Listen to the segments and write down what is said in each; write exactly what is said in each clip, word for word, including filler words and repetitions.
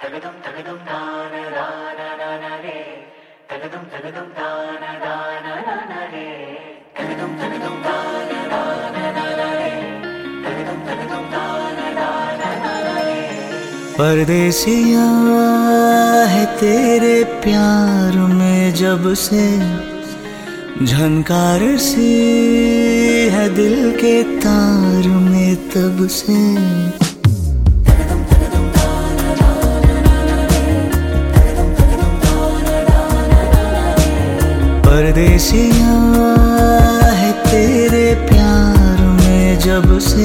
तगदम तगदम दान दान दान रे तगदम तगदम दान दान दान रे तगदम तगदम दान दान दान रे तगदम तगदम दान दान दान रे। परदेसिया है तेरे प्यार में जब से झनकार सी है दिल के तार में तब से। परदेसिया है तेरे प्यार में जब से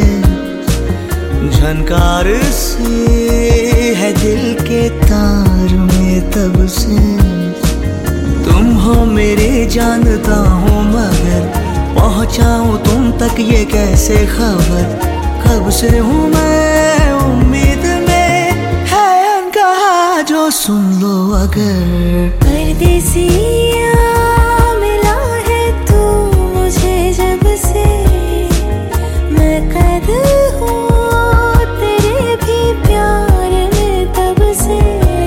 झनकार सी है दिल के तार में तब से। तुम हो मेरे जानता हूँ मगर पहुँचाऊँ तुम तक ये कैसे खबर। कब से हूँ मैं उम्मीद में है अनकहा जो सुन लो अगर। परदेसिया मिला है तू मुझे जब से मैं कैद हूँ तेरे भी प्यार में तब से।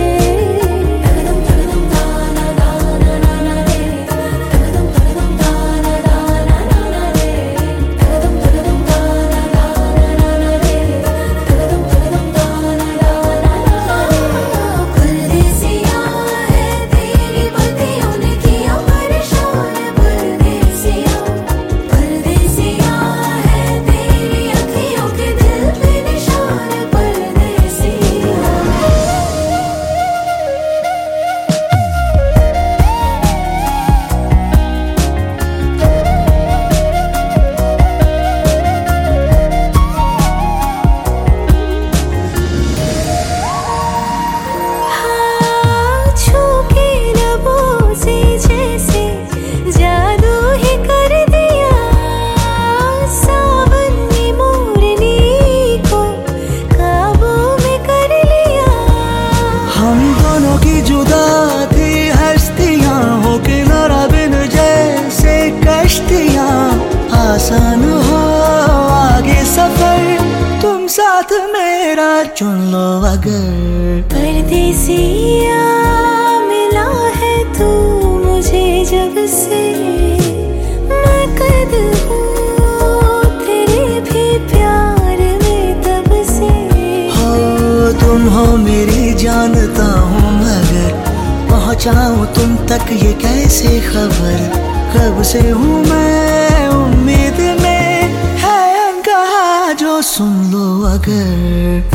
आसान हो आगे सफर तुम साथ मेरा चुन लो अगर। परदेसिया मिला है तू मुझे जब से मैं कैद हूँ तेरे भी प्यार में तब से। हो तुम हो मेरी जानता हूँ मगर पहुँचाऊँ तुम तक ये कैसे खबर। कब से हूँ मैं उम्मीद में है अनकहा जो सुन लो अगर।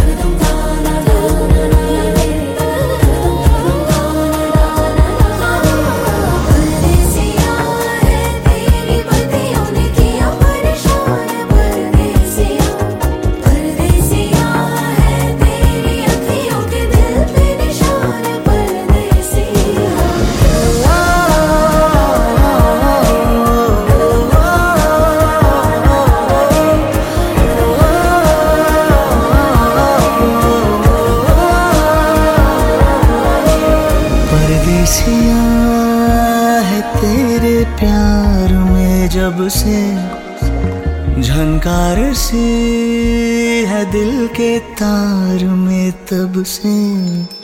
परदेसिया है तेरे प्यार में जब से झनकार सी है दिल के तार में तब से।